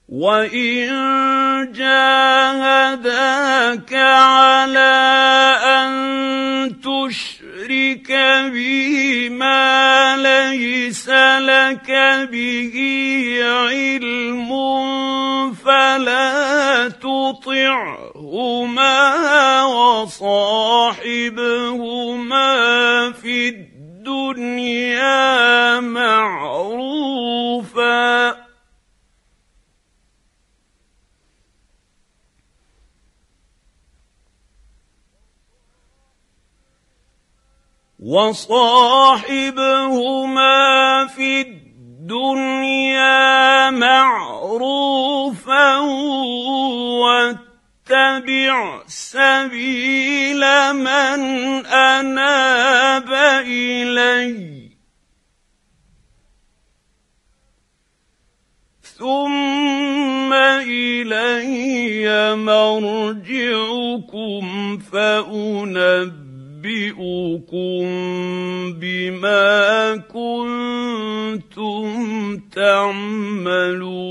وان جاهداك على ان تشرك بي ما ليس لك به علم فلا تطعهما وصاحبهما في الدنيا معروفا واتبع سبيل من أناب إلي ثم إلي مرجعكم فأنبئكم بما كنتم تعملون